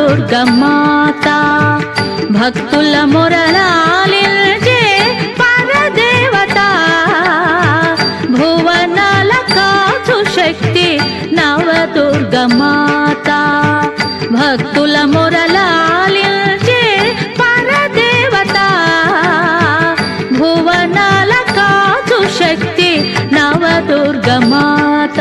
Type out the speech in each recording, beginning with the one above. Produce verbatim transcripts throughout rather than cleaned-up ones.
నవదుర్గమాత భక్తుల మొరలాలించే పరదేవత భువనాల కాచు శక్తి నవదుర్గమాత భక్తుల మొరలాలించే పరదేవత భువనాల కాచు శక్తి నవదుర్గమాత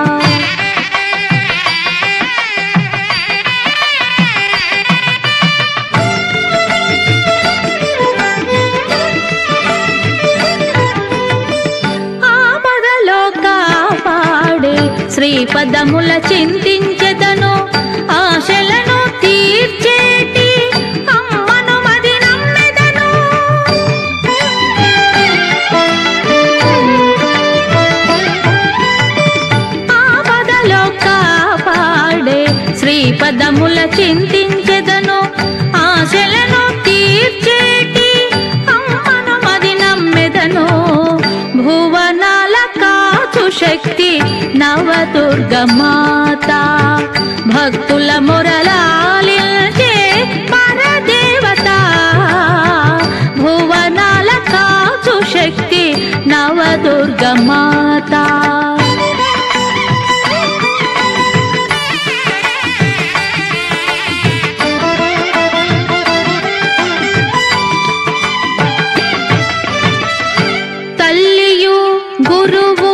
శ్రీపదముల చింతించెదను ఆశలను తీర్చేటి అమ్మను మది నమ్మెదను ఆపదలో కాపాడే శ్రీపదముల చింతించెదను ఆశలను తీర్చేటి అమ్మను మది నమ్మెదను భువనాల కాచు శక్తి నవదుర్గమాత భక్తుల మొరలాలించే పరదేవత భువనాల కాచు శక్తి నవదుర్గమాత తల్లియు గురువు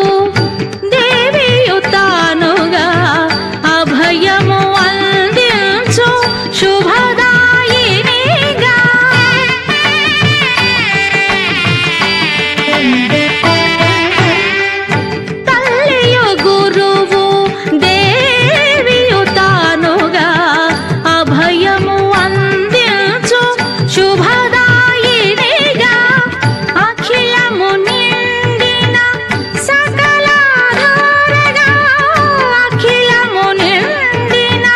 అభయము అందించు శుభదాయినిగా తల్లియు గురువు దేవియు తానుగా అభయము అందించు శుభదాయినిగా అఖిలము నిండిన సకలాధారగా అఖిలము నిండిన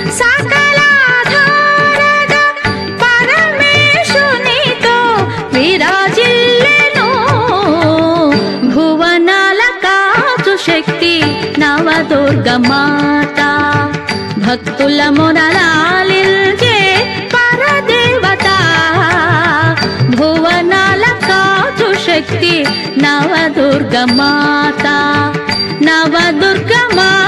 సకలాధారగా పరమేశునితో విరాజిల్లెను భువనాల కాచు శక్తి నవదుర్గమాత భక్తుల మొరలాలించే పరదేవత భువనాల కాచు శక్తి నవదుర్గమాత నవదుర్గమాత